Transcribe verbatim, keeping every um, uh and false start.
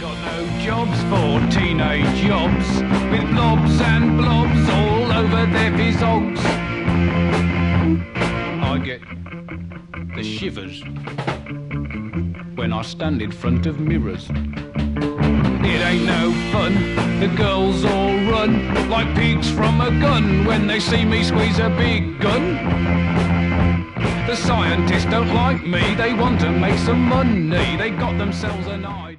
got no jobs for teenage jobs, with blobs and blobs all over their physiques. I get the shivers when I stand in front of mirrors. It ain't no fun, the girls all run like pigs from a gun when they see me squeeze a big gun. The scientists don't like me, they want to make some money, they got themselves an eye.